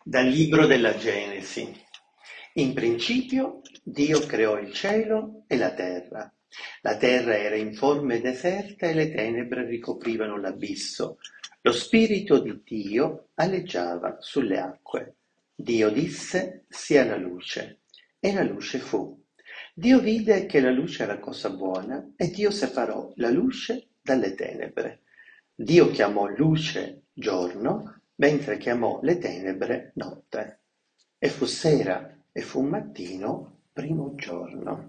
Dal libro della Genesi. In principio Dio creò il cielo e la terra. La terra era informe e deserta e le tenebre ricoprivano l'abisso. Lo spirito di Dio aleggiava sulle acque. Dio disse: sia la luce. E la luce fu. Dio vide che la luce era cosa buona e Dio separò la luce dalle tenebre. Dio chiamò luce giorno, mentre chiamò le tenebre notte. E fu sera e fu mattino, primo giorno.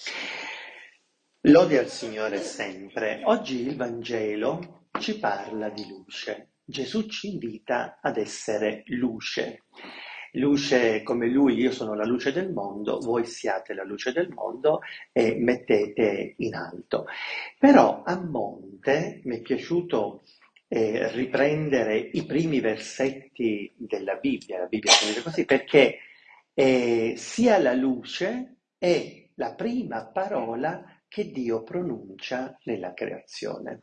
Lode al Signore sempre. Oggi il Vangelo ci parla di luce. Gesù ci invita ad essere luce. Luce come Lui, io sono la luce del mondo, voi siate la luce del mondo e mettete in alto. Però a monte mi è piaciuto riprendere i primi versetti della Bibbia, la Bibbia si dice così, perché sia la luce è la prima parola che Dio pronuncia nella creazione.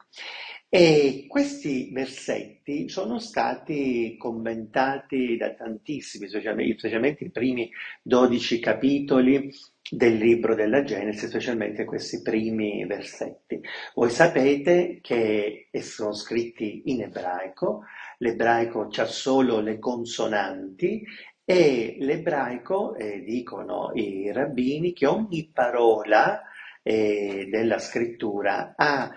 E questi versetti sono stati commentati da tantissimi, specialmente i primi 12 capitoli del libro della Genesi, specialmente questi primi versetti. Voi sapete che sono scritti in ebraico, l'ebraico c'ha solo le consonanti e l'ebraico, dicono i rabbini, che ogni parola della scrittura ha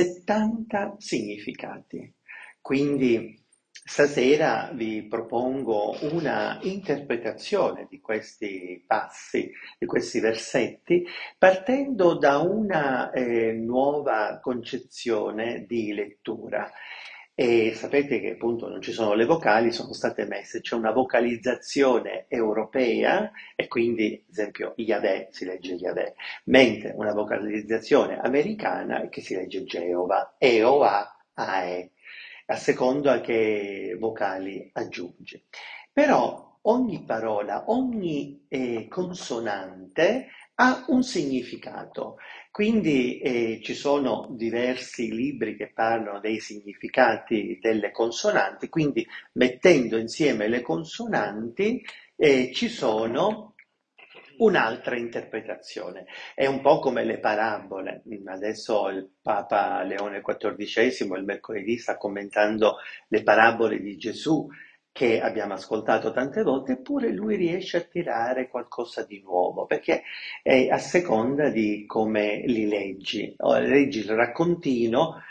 70 significati. Quindi stasera vi propongo una interpretazione di questi passi, di questi versetti, partendo da una nuova concezione di lettura. E sapete che appunto non ci sono le vocali, sono state messe, c'è una vocalizzazione europea e quindi, ad esempio, Yahweh si legge Yahweh, mentre una vocalizzazione americana che si legge Geova, Eoa, Ae, a seconda che vocali aggiungi. Però ogni parola, ogni consonante ha un significato. Quindi ci sono diversi libri che parlano dei significati delle consonanti, quindi mettendo insieme le consonanti ci sono un'altra interpretazione. È un po' come le parabole. Adesso il Papa Leone XIV il mercoledì sta commentando le parabole di Gesù che abbiamo ascoltato tante volte, eppure lui riesce a tirare qualcosa di nuovo, perché è a seconda di come li leggi. O leggi il raccontino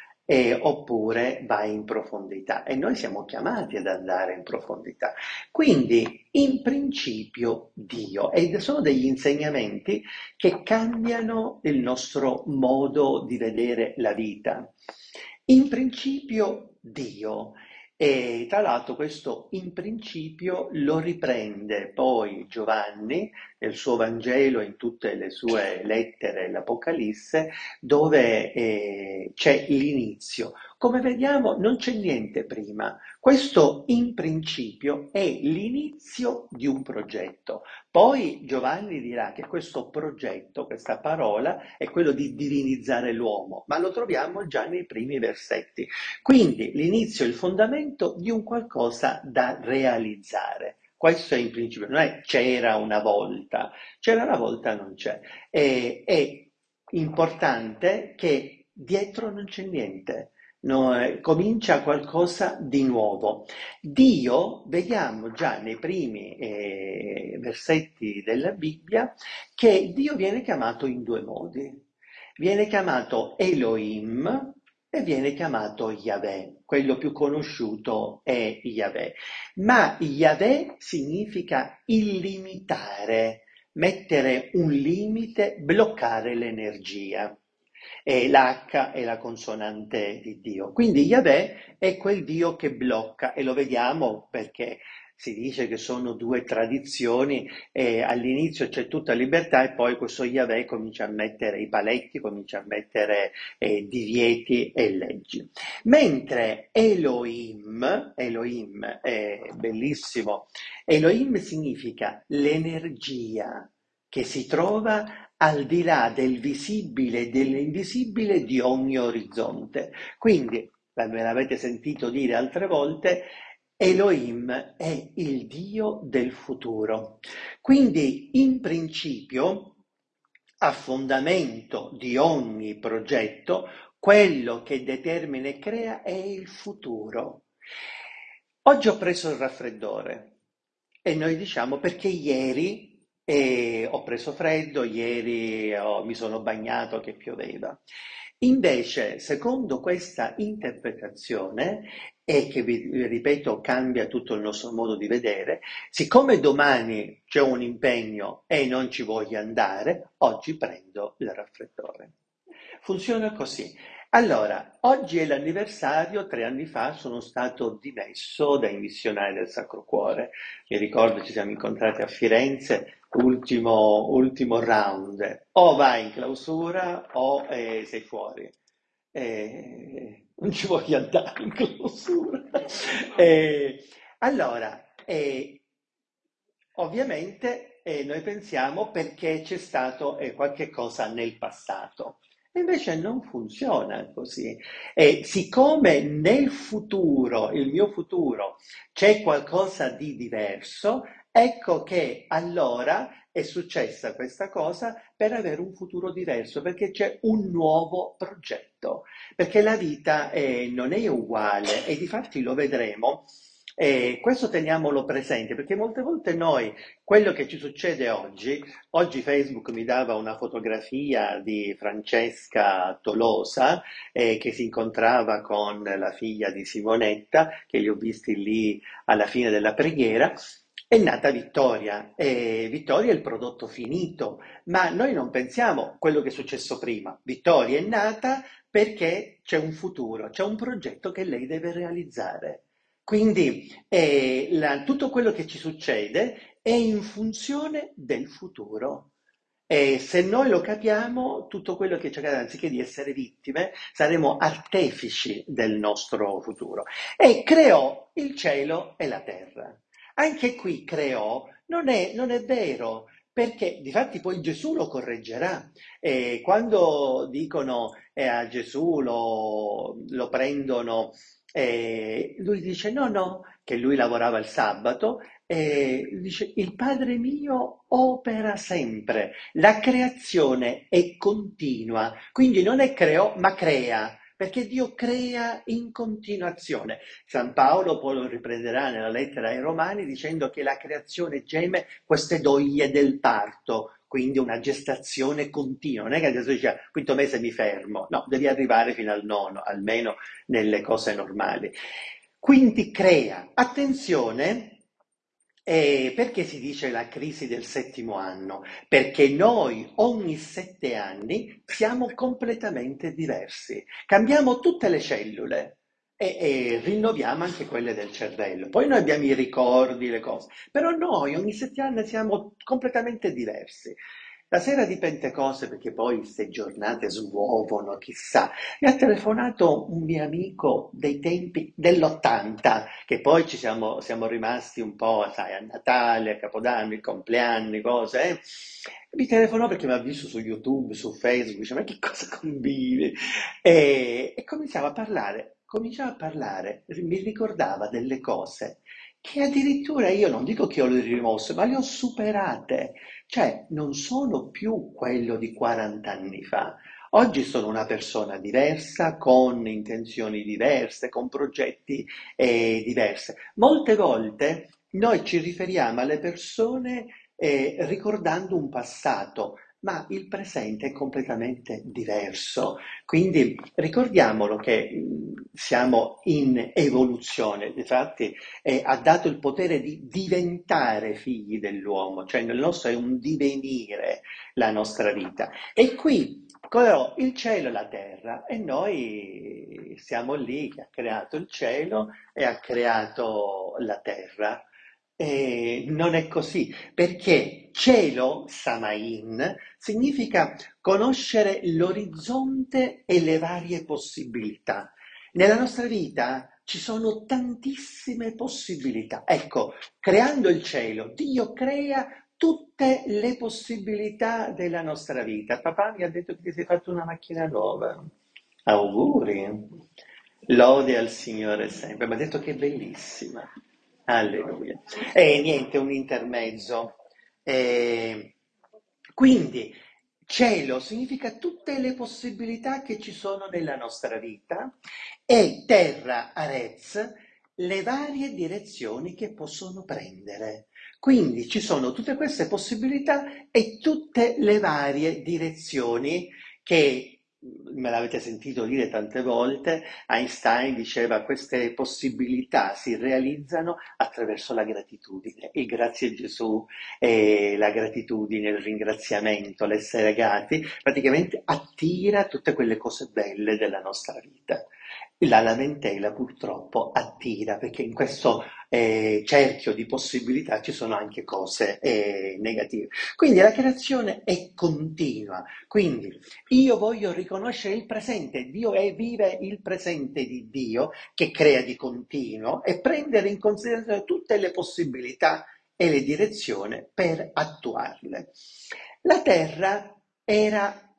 oppure vai in profondità. E noi siamo chiamati ad andare in profondità. Quindi, in principio, Dio. Ed sono degli insegnamenti che cambiano il nostro modo di vedere la vita. In principio, Dio. E tra l'altro questo in principio lo riprende poi Giovanni nel suo Vangelo, in tutte le sue lettere, l'Apocalisse, dove c'è l'inizio. Come vediamo non c'è niente prima. Questo in principio è l'inizio di un progetto. Poi Giovanni dirà che questo progetto, questa parola, è quello di divinizzare l'uomo, ma lo troviamo già nei primi versetti. Quindi l'inizio è il fondamento di un qualcosa da realizzare. Questo è in principio, non è c'era una volta non c'è. È importante che dietro non c'è niente, no, comincia qualcosa di nuovo. Dio, vediamo già nei primi versetti della Bibbia, che Dio viene chiamato in due modi. Viene chiamato Elohim e viene chiamato Yahweh. Quello più conosciuto è Yahweh. Ma Yahweh significa illimitare, mettere un limite, bloccare l'energia. E l'H è la consonante di Dio. Quindi Yahweh è quel Dio che blocca e lo vediamo perché si dice che sono due tradizioni e all'inizio c'è tutta libertà e poi questo Yahweh comincia a mettere i paletti, comincia a mettere divieti e leggi. Mentre Elohim è bellissimo, Elohim significa l'energia che si trova al di là del visibile e dell'invisibile di ogni orizzonte. Quindi, me l'avete sentito dire altre volte, Elohim è il Dio del futuro. Quindi, in principio, a fondamento di ogni progetto, quello che determina e crea è il futuro. Oggi ho preso il raffreddore e noi diciamo perché ieri ho preso freddo, ieri mi sono bagnato che pioveva. Invece, secondo questa interpretazione, e che vi ripeto cambia tutto il nostro modo di vedere, siccome domani c'è un impegno e non ci voglio andare, oggi prendo il raffreddore. Funziona così. Allora, oggi è l'anniversario, 3 anni fa sono stato dimesso dai missionari del Sacro Cuore. Mi ricordo ci siamo incontrati a Firenze, ultimo round. O vai in clausura o sei fuori. Non ci voglio andare in clausura. Eh, allora, ovviamente noi pensiamo perché c'è stato qualche cosa nel passato. E invece non funziona così. E siccome nel futuro, il mio futuro, c'è qualcosa di diverso, ecco che allora è successa questa cosa per avere un futuro diverso, perché c'è un nuovo progetto, perché la vita non è uguale e difatti lo vedremo. E questo teniamolo presente perché molte volte noi, quello che ci succede oggi Facebook mi dava una fotografia di Francesca Tolosa che si incontrava con la figlia di Simonetta, che li ho visti lì alla fine della preghiera. È nata Vittoria e Vittoria è il prodotto finito, ma noi non pensiamo quello che è successo prima. Vittoria è nata perché c'è un futuro, c'è un progetto che lei deve realizzare. Quindi tutto quello che ci succede è in funzione del futuro. E se noi lo capiamo, tutto quello che ci accade, anziché di essere vittime, saremo artefici del nostro futuro. E creò il cielo e la terra. Anche qui creò, non è vero, perché difatti poi Gesù lo correggerà. E quando dicono a Gesù lo prendono, lui dice no, no, che lui lavorava il sabato, e dice il Padre mio opera sempre, la creazione è continua, quindi non è creò ma crea. Perché Dio crea in continuazione. San Paolo poi lo riprenderà nella lettera ai Romani dicendo che la creazione geme queste doglie del parto, quindi una gestazione continua. Non è che adesso dice quinto mese mi fermo, no, devi arrivare fino al nono, almeno nelle cose normali. Quindi crea. Attenzione, perché si dice la crisi del settimo anno? Perché noi ogni 7 anni siamo completamente diversi, cambiamo tutte le cellule e rinnoviamo anche quelle del cervello. Poi noi abbiamo i ricordi, le cose, però noi ogni 7 anni siamo completamente diversi. La sera di Pentecoste, perché poi queste giornate smuovono, chissà, mi ha telefonato un mio amico dei tempi dell'80, che poi siamo rimasti un po', sai, a Natale, a Capodanno, i compleanni, cose. Mi telefonò perché mi ha visto su YouTube, su Facebook, dice, ma che cosa combini? E cominciava a parlare, mi ricordava delle cose che addirittura io non dico che ho le rimosse, ma le ho superate. Cioè, non sono più quello di 40 anni fa. Oggi sono una persona diversa, con intenzioni diverse, con progetti diversi. Molte volte noi ci riferiamo alle persone ricordando un passato, ma il presente è completamente diverso. Quindi ricordiamolo che siamo in evoluzione, infatti ha dato il potere di diventare figli dell'uomo, cioè nel nostro è un divenire la nostra vita. E qui però il cielo e la terra e noi siamo lì che ha creato il cielo e ha creato la terra. E non è così, perché cielo, Samain, significa conoscere l'orizzonte e le varie possibilità. Nella nostra vita ci sono tantissime possibilità. Ecco, creando il cielo, Dio crea tutte le possibilità della nostra vita. Papà mi ha detto che ti sei fatto una macchina nuova. Auguri. Lode al Signore sempre. Mi ha detto che è bellissima. Alleluia. E niente, un intermezzo. E quindi cielo significa tutte le possibilità che ci sono nella nostra vita e terra, arez, le varie direzioni che possono prendere. Quindi ci sono tutte queste possibilità e tutte le varie direzioni che, me l'avete sentito dire tante volte, Einstein diceva queste possibilità si realizzano attraverso la gratitudine. Il grazie a Gesù, la gratitudine, il ringraziamento, l'essere grati, praticamente attira tutte quelle cose belle della nostra vita. La lamentela purtroppo attira perché in questo cerchio di possibilità ci sono anche cose negative. Quindi la creazione è continua. Quindi io voglio riconoscere il presente, Dio vive il presente di Dio che crea di continuo e prendere in considerazione tutte le possibilità e le direzioni per attuarle. La terra era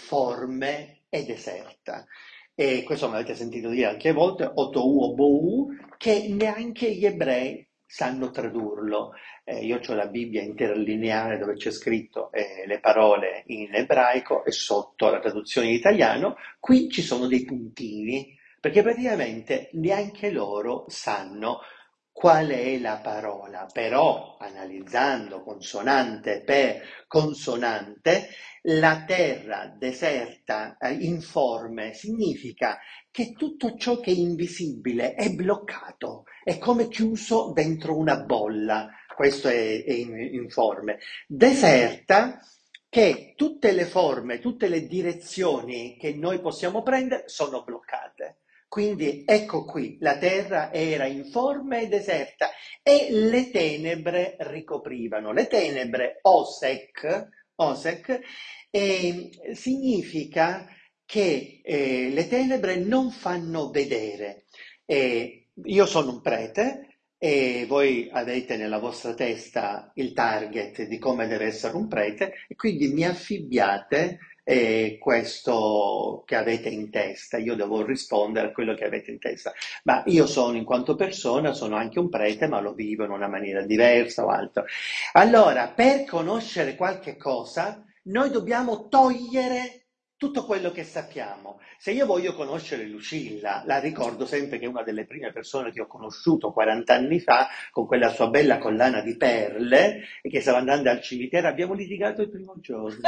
informe e deserta. E questo me l'avete sentito dire anche a volte, o tohu o bohu, che neanche gli ebrei sanno tradurlo. Io ho la Bibbia interlineare dove c'è scritto le parole in ebraico e sotto la traduzione in italiano, qui ci sono dei puntini, perché praticamente neanche loro sanno qual è la parola, però analizzando consonante per consonante, la terra deserta, informe, significa che tutto ciò che è invisibile è bloccato, è come chiuso dentro una bolla, questo è informe. Deserta, che tutte le forme, tutte le direzioni che noi possiamo prendere sono bloccate. Quindi ecco qui, la terra era informe e deserta e le tenebre ricoprivano. Le tenebre, osek, significa che le tenebre non fanno vedere. Io sono un prete e voi avete nella vostra testa il target di come deve essere un prete e quindi mi affibbiate questo che avete in testa. Io devo rispondere a quello che avete in testa. Ma io sono, in quanto persona, sono anche un prete, ma lo vivo in una maniera diversa o altro. Allora, per conoscere qualche cosa, noi dobbiamo togliere tutto quello che sappiamo. Se io voglio conoscere Lucilla, la ricordo sempre che è una delle prime persone che ho conosciuto 40 anni fa, con quella sua bella collana di perle, e che stava andando al cimitero, abbiamo litigato il primo giorno.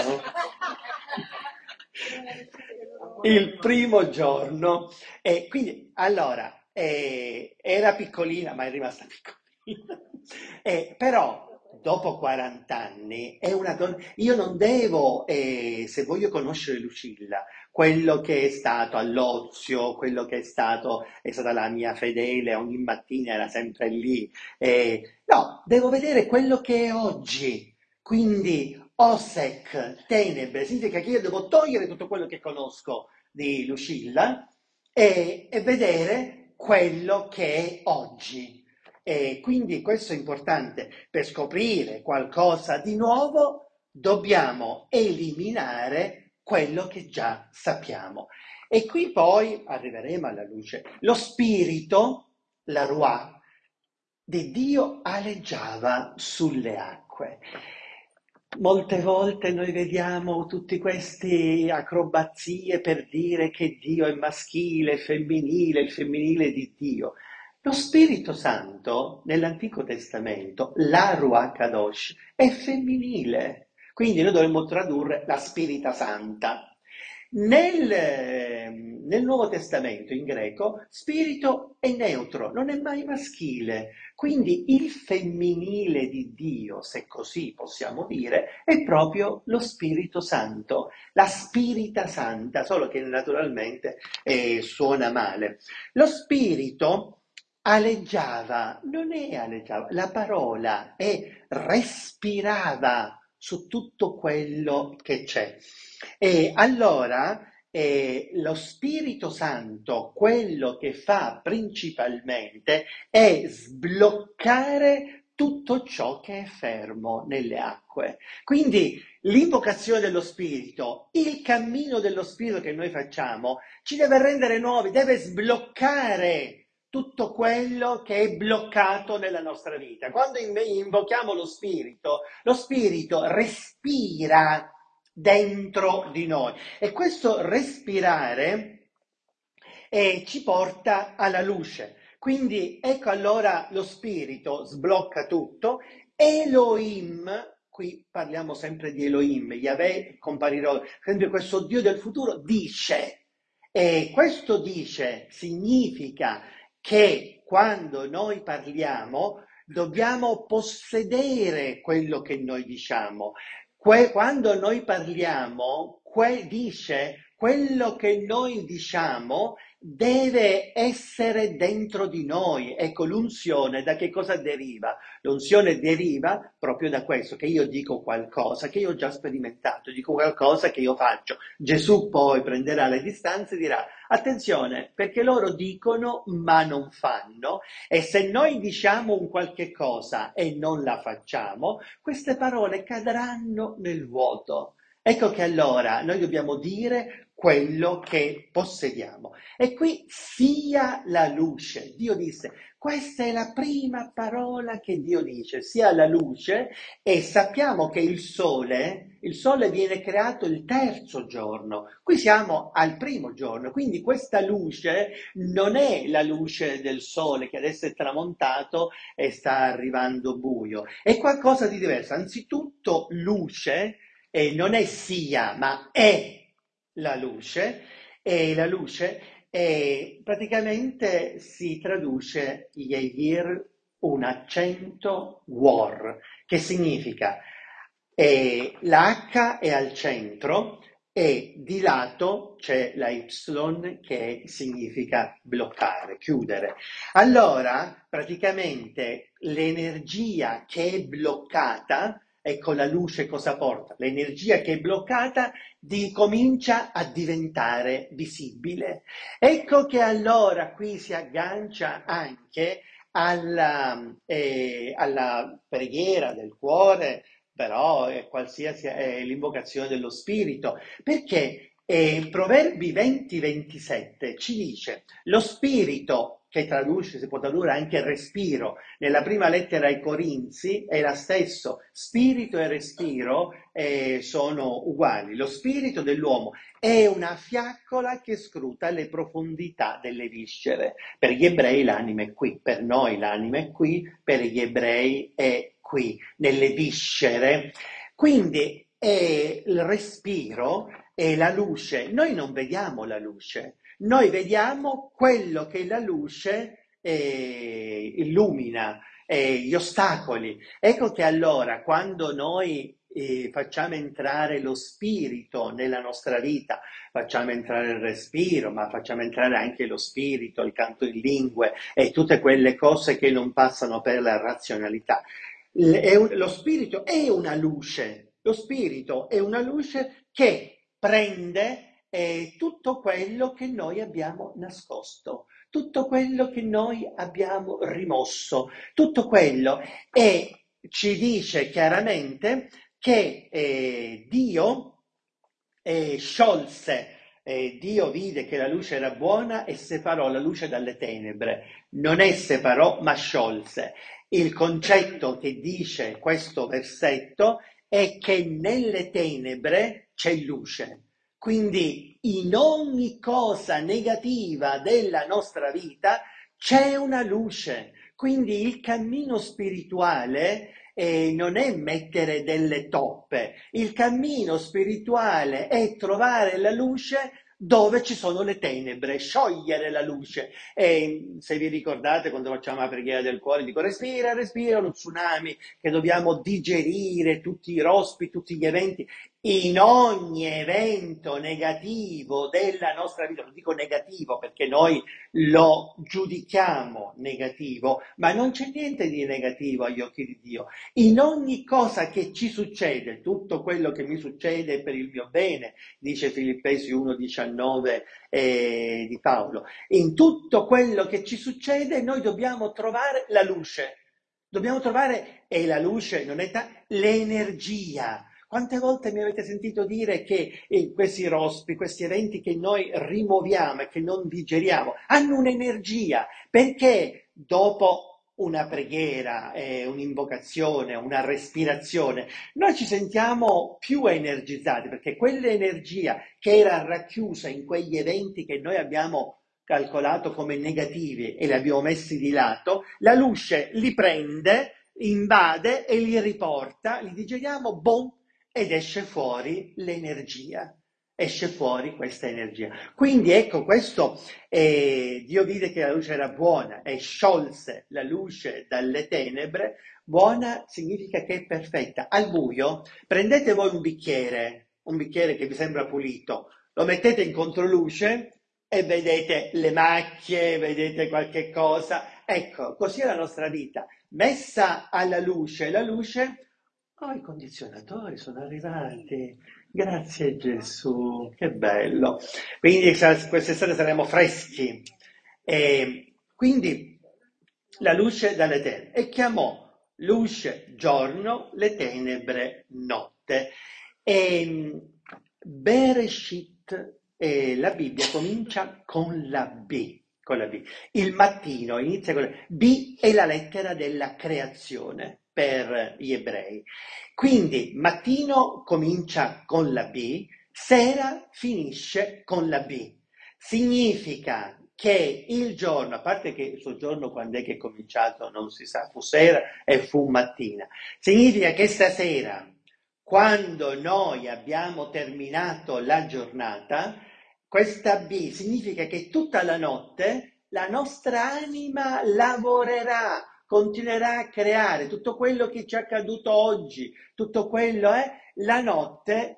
Il primo giorno. E quindi, allora, era piccolina, ma è rimasta piccolina. Però, dopo 40 anni, è una donna. Io non devo, se voglio conoscere Lucilla, quello che è stato all'ozio, quello che è stata la mia fedele, ogni mattina era sempre lì. No, devo vedere quello che è oggi. Quindi Osek, tenebre, significa che io devo togliere tutto quello che conosco di Lucilla e vedere quello che è oggi. E quindi questo è importante. Per scoprire qualcosa di nuovo dobbiamo eliminare quello che già sappiamo. E qui poi arriveremo alla luce. Lo spirito, la Ruah, di Dio aleggiava sulle acque. Molte volte noi vediamo tutte queste acrobazie per dire che Dio è maschile, il femminile di Dio. Lo Spirito Santo nell'Antico Testamento, la Ruach Kadosh, è femminile, quindi noi dovremmo tradurre la Spirita Santa. Nel Nuovo Testamento in greco, spirito è neutro, non è mai maschile. Quindi il femminile di Dio, se così possiamo dire, è proprio lo Spirito Santo, la Spirita Santa, solo che naturalmente suona male. Lo Spirito aleggiava, non è aleggiava, la parola è respirava su tutto quello che c'è. E allora lo Spirito Santo, quello che fa principalmente è sbloccare tutto ciò che è fermo nelle acque. Quindi l'invocazione dello Spirito, il cammino dello Spirito che noi facciamo, ci deve rendere nuovi, deve sbloccare tutto quello che è bloccato nella nostra vita. Quando invochiamo lo spirito respira dentro di noi e questo respirare ci porta alla luce. Quindi ecco allora lo spirito sblocca tutto. Elohim, qui parliamo sempre di Elohim, Yahweh comparirò, sempre questo Dio del futuro dice, e questo dice significa che quando noi parliamo dobbiamo possedere quello che noi diciamo. Quando noi parliamo, dice quello che noi diciamo deve essere dentro di noi. Ecco, l'unzione da che cosa deriva? L'unzione deriva proprio da questo, che io dico qualcosa che io ho già sperimentato, dico qualcosa che io faccio. Gesù poi prenderà le distanze e dirà, attenzione, perché loro dicono ma non fanno, e se noi diciamo un qualche cosa e non la facciamo, queste parole cadranno nel vuoto. Ecco che allora noi dobbiamo dire quello che possediamo. E qui sia la luce. Dio disse, questa è la prima parola che Dio dice, sia la luce, e sappiamo che il sole viene creato il terzo giorno. Qui siamo al primo giorno, quindi questa luce non è la luce del sole che adesso è tramontato e sta arrivando buio, è qualcosa di diverso. Anzitutto luce non è sia, ma è la luce, e la luce praticamente si traduce Yeir un accento war, che significa la H è al centro e di lato c'è la Y che significa bloccare, chiudere. Allora, praticamente l'energia che è bloccata, ecco la luce cosa porta? L'energia che è bloccata comincia a diventare visibile. Ecco che allora qui si aggancia anche alla preghiera del cuore, però qualsiasi è l'invocazione dello spirito, perché Proverbi 20-27 ci dice lo spirito, che traduce, si può tradurre anche respiro, nella prima lettera ai Corinzi è la stesso, spirito e respiro sono uguali. Lo spirito dell'uomo è una fiaccola che scruta le profondità delle viscere. Per gli ebrei l'anima è qui, per noi l'anima è qui, per gli ebrei è qui, nelle viscere. Quindi il respiro e la luce, noi non vediamo la luce, noi vediamo quello che la luce illumina, gli ostacoli. Ecco che allora quando noi facciamo entrare lo spirito nella nostra vita, facciamo entrare il respiro, ma facciamo entrare anche lo spirito, il canto in lingue e tutte quelle cose che non passano per la razionalità. Lo spirito è una luce, lo spirito è una luce che prende tutto quello che noi abbiamo nascosto, tutto quello che noi abbiamo rimosso, tutto quello, e ci dice chiaramente che Dio sciolse, Dio vide che la luce era buona e separò la luce dalle tenebre. Non è separò, ma sciolse. Il concetto che dice questo versetto è che nelle tenebre c'è luce. Quindi in ogni cosa negativa della nostra vita c'è una luce. Quindi il cammino spirituale non è mettere delle toppe, il cammino spirituale è trovare la luce dove ci sono le tenebre, sciogliere la luce. E se vi ricordate, quando facciamo la preghiera del cuore, dico respira, respira, lo tsunami che dobbiamo digerire, tutti i rospi, tutti gli eventi. In ogni evento negativo della nostra vita, lo dico negativo perché noi lo giudichiamo negativo, ma non c'è niente di negativo agli occhi di Dio. In ogni cosa che ci succede, tutto quello che mi succede è per il mio bene, dice Filippesi 1,19 di Paolo. In tutto quello che ci succede noi dobbiamo trovare la luce. Dobbiamo trovare, e la luce non è l'energia. Quante volte mi avete sentito dire che questi rospi, questi eventi che noi rimuoviamo e che non digeriamo, hanno un'energia, perché dopo una preghiera, un'invocazione, una respirazione, noi ci sentiamo più energizzati, perché quell'energia che era racchiusa in quegli eventi che noi abbiamo calcolato come negativi e li abbiamo messi di lato, la luce li prende, invade e li riporta, li digeriamo, boom, ed esce fuori l'energia. Esce fuori questa energia. Quindi ecco questo, Dio vide che la luce era buona e sciolse la luce dalle tenebre. Buona significa che è perfetta. Al buio prendete voi un bicchiere che vi sembra pulito, lo mettete in controluce e vedete le macchie, vedete qualche cosa. Ecco, così è la nostra vita. Messa alla luce, la luce, oh, i condizionatori sono arrivati. Grazie Gesù, che bello. Quindi quest'estate saremo freschi. E quindi la luce dalle tenebre. E chiamò luce giorno, le tenebre notte. E Bereshit, la Bibbia comincia con la B. Con la B. Il mattino inizia con la B, è la lettera della creazione per gli ebrei. Quindi mattino comincia con la B, sera finisce con la B. Significa che il giorno, a parte che il suo giorno quando è che è cominciato non si sa, fu sera e fu mattina, significa che stasera, quando noi abbiamo terminato la giornata, questa B significa che tutta la notte la nostra anima lavorerà, continuerà a creare tutto quello che ci è accaduto oggi, tutto quello la notte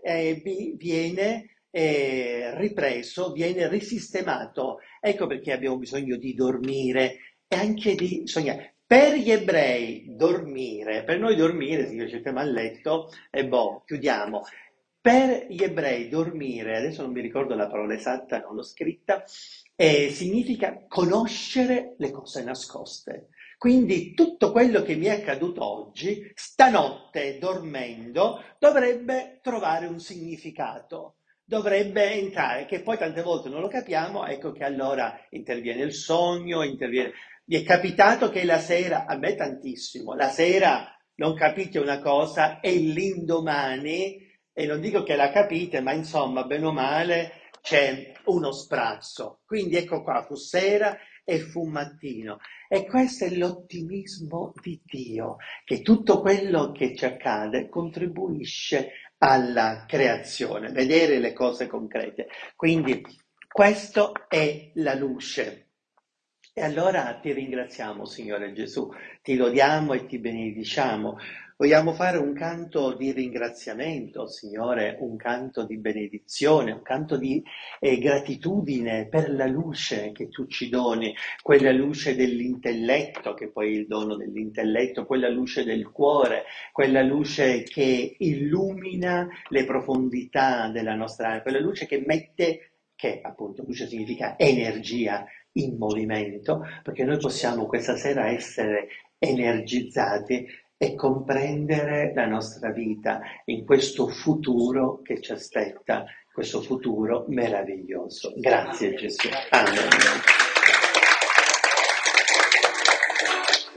viene ripreso, viene risistemato. Ecco perché abbiamo bisogno di dormire e anche di sognare. Per gli ebrei dormire, per noi dormire significa ci mettiamo a letto e chiudiamo. Per gli ebrei dormire, adesso non mi ricordo la parola esatta, non l'ho scritta, significa conoscere le cose nascoste. Quindi tutto quello che mi è accaduto oggi, stanotte dormendo, dovrebbe trovare un significato, dovrebbe entrare, che poi tante volte non lo capiamo, ecco che allora interviene il sogno, interviene. Mi è capitato che la sera, a me tantissimo, la sera non capite una cosa e l'indomani, e non dico che la capite, ma insomma, bene o male, c'è uno sprazzo. Quindi ecco qua, fu sera e fu mattino. E questo è l'ottimismo di Dio, che tutto quello che ci accade contribuisce alla creazione, vedere le cose concrete. Quindi questo è la luce. E allora ti ringraziamo, Signore Gesù, ti lodiamo e ti benediciamo. Vogliamo fare un canto di ringraziamento, Signore, un canto di benedizione, un canto di gratitudine per la luce che tu ci doni, quella luce dell'intelletto, che poi è il dono dell'intelletto, quella luce del cuore, quella luce che illumina le profondità della nostra anima, quella luce che mette, che appunto luce significa energia, in movimento, perché noi possiamo questa sera essere energizzati e comprendere la nostra vita in questo futuro che ci aspetta, questo futuro meraviglioso. Grazie Gesù. Amen.